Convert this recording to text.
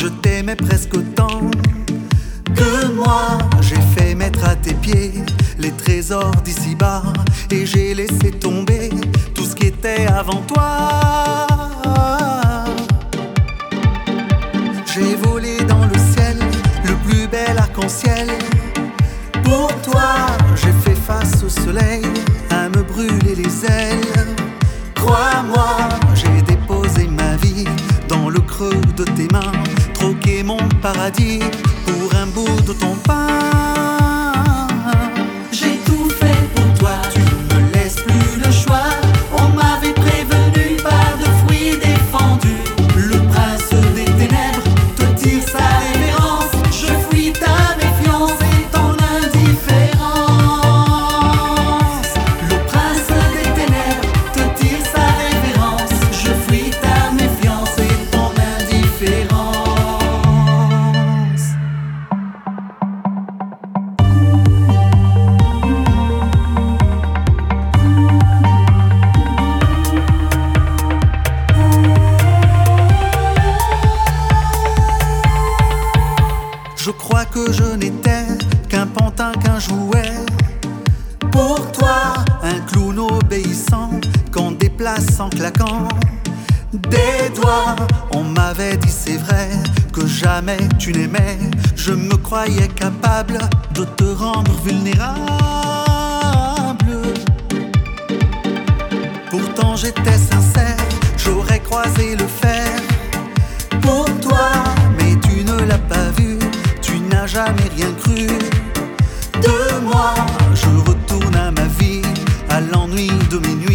je t'aimais presque autant que moi. J'ai fait mettre à tes pieds les trésors d'ici-bas et j'ai laissé tomber tout ce qui était avant toi. J'ai volé dans le ciel, le plus bel arc-en-ciel. Pour toi, j'ai fait face au soleil, à me brûler les ailes. Crois-moi, j'ai déposé ma vie dans le creux de tes mains, troqué mon paradis pour un bout de ton pain. J'ai tout fait pour toi, tu ne me laisses plus le choix. On m'avait prévenu, pas de fruits défendus. Le prince des ténèbres te tire sa révérence. Je fuis ta méfiance et ton indifférence. Le prince des ténèbres te tire sa révérence. Je fuis ta méfiance et ton indifférence. Je crois que je n'étais qu'un pantin, qu'un jouet. Pour toi, un clown obéissant qu'en déplace en claquant des doigts. On m'avait dit c'est vrai que jamais tu n'aimais. Je me croyais capable de te rendre vulnérable. Pourtant j'étais sincère, j'aurais croisé le fer pour toi, mais tu ne l'as pas vu. Tu n'as jamais rien cru de moi. Je retourne à ma vie, à l'ennui de mes nuits.